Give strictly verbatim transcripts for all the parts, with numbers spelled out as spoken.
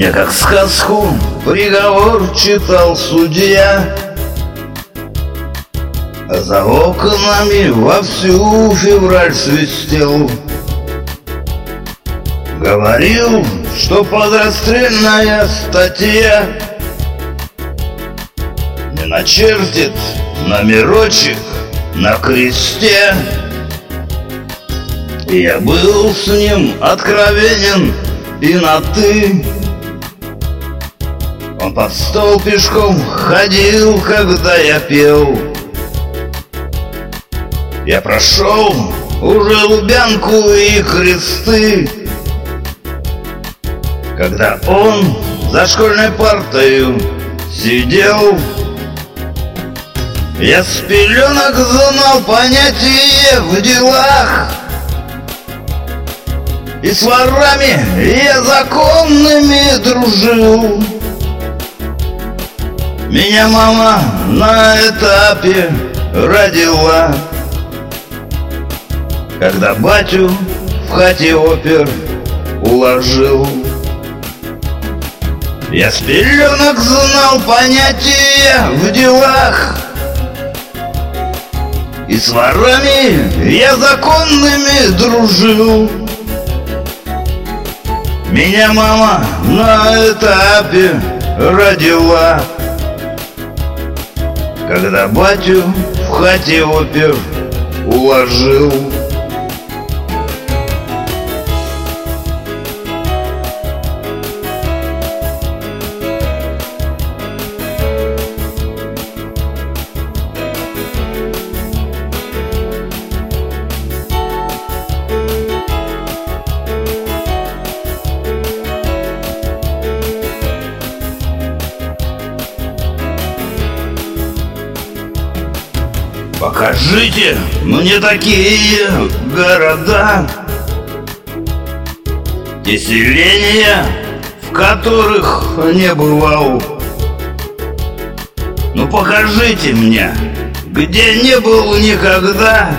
Мне как сказку приговор читал судья, а за окнами вовсю февраль свистел. Говорил, что подрастрельная статья не начертит номерочек на кресте. И я был с ним откровенен и на «ты». Он под стол пешком ходил, когда я пел. Я прошел уже Лубянку и Кресты, когда он за школьной партою сидел. Я с пеленок знал понятие в делах, и с ворами я законными дружил. Меня мама на этапе родила, когда батю в хате опер уложил. Я с пеленок знал понятие в делах, и с ворами я законными дружил. Меня мама на этапе родила, когда батю в хате опер уложил. Покажите мне такие города, те селения, в которых не бывал. Ну покажите мне, где не был никогда,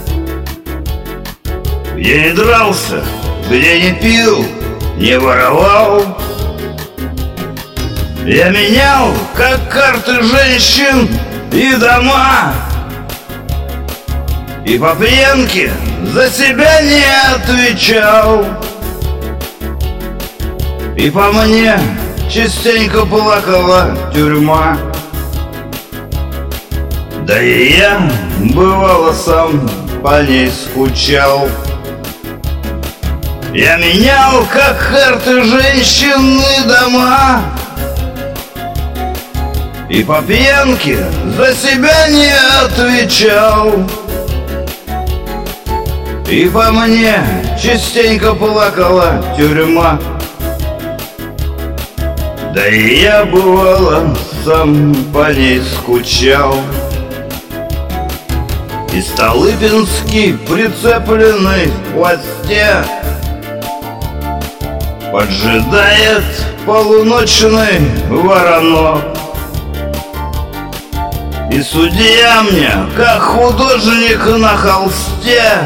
где не дрался, где не пил, не воровал. Я менял, как карты, женщин и дома, и по пьянке за себя не отвечал. И по мне частенько плакала тюрьма, да и я, бывало, сам по ней скучал. Я менял, как карты, женщин и дома, и по пьянке за себя не отвечал. И по мне частенько плакала тюрьма, да и я, бывало, сам по ней скучал. И Столыпинский, прицепленный к хвосте, поджидает полуночный воронок. И судья мне, как художник на холсте,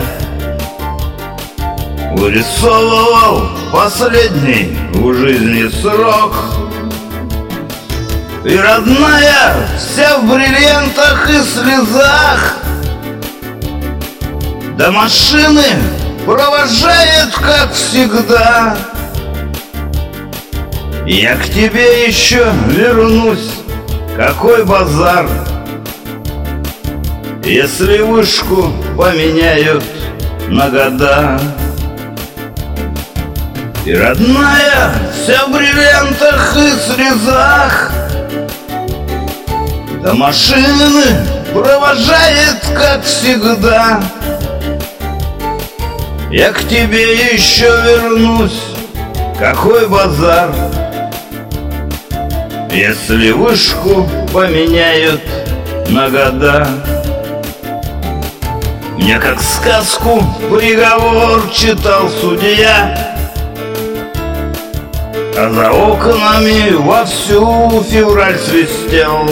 вырисовывал последний в жизни срок. И родная вся в бриллиантах и слезах, до машины провожает, как всегда. Я к тебе еще вернусь, какой базар, если вышку поменяют на года. И родная вся в бриллиантах и слезах, до машины провожает, как всегда. Я к тебе еще вернусь, какой базар, если вышку поменяют на года. Мне как сказку приговор читал судья, а за окнами вовсю февраль свистел.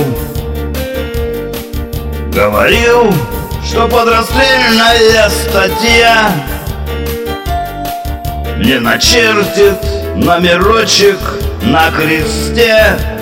Говорил, что подрастрельная статья мне начертит номерочек на кресте